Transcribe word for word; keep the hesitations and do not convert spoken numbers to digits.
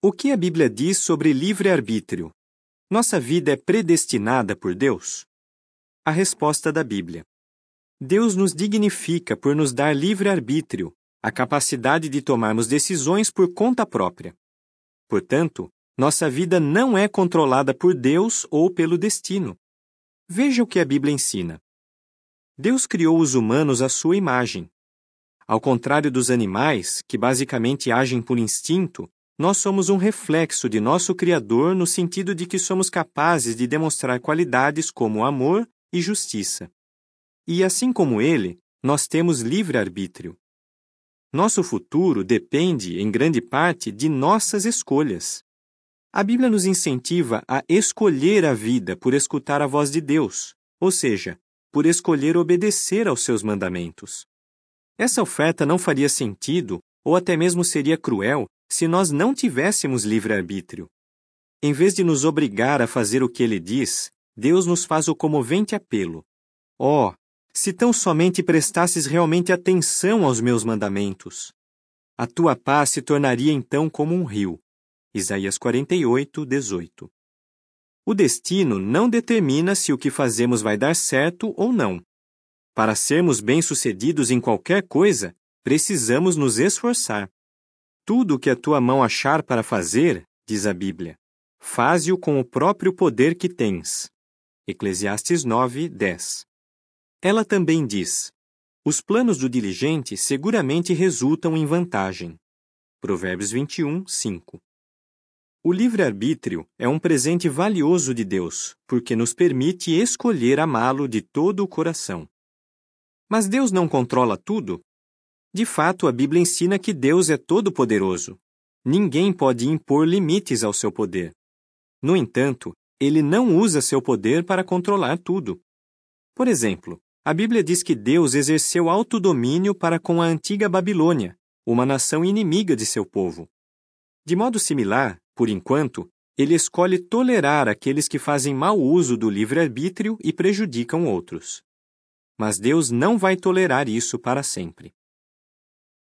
O que a Bíblia diz sobre livre-arbítrio? Nossa vida é predestinada por Deus? A resposta da Bíblia: Deus nos dignifica por nos dar livre-arbítrio, a capacidade de tomarmos decisões por conta própria. Portanto, nossa vida não é controlada por Deus ou pelo destino. Veja o que a Bíblia ensina. Deus criou os humanos à sua imagem. Ao contrário dos animais, que basicamente agem por instinto, nós somos um reflexo de nosso Criador no sentido de que somos capazes de demonstrar qualidades como amor e justiça. E assim como Ele, nós temos livre-arbítrio. Nosso futuro depende, em grande parte, de nossas escolhas. A Bíblia nos incentiva a escolher a vida por escutar a voz de Deus, ou seja, por escolher obedecer aos seus mandamentos. Essa oferta não faria sentido, ou até mesmo seria cruel, se nós não tivéssemos livre-arbítrio. Em vez de nos obrigar a fazer o que Ele diz, Deus nos faz o comovente apelo: Oh, se tão somente prestasses realmente atenção aos meus mandamentos! A tua paz se tornaria então como um rio. Isaías quarenta e oito, dezoito. O destino não determina se o que fazemos vai dar certo ou não. Para sermos bem-sucedidos em qualquer coisa, precisamos nos esforçar. Tudo o que a tua mão achar para fazer, diz a Bíblia, faze-o com o próprio poder que tens. Eclesiastes nove, dez. Ela também diz: os planos do diligente seguramente resultam em vantagem. Provérbios vinte e um, cinco. O livre-arbítrio é um presente valioso de Deus, porque nos permite escolher amá-lo de todo o coração. Mas Deus não controla tudo? De fato, a Bíblia ensina que Deus é todo-poderoso. Ninguém pode impor limites ao seu poder. No entanto, Ele não usa seu poder para controlar tudo. Por exemplo, a Bíblia diz que Deus exerceu autodomínio para com a antiga Babilônia, uma nação inimiga de seu povo. De modo similar, por enquanto, Ele escolhe tolerar aqueles que fazem mau uso do livre-arbítrio e prejudicam outros. Mas Deus não vai tolerar isso para sempre.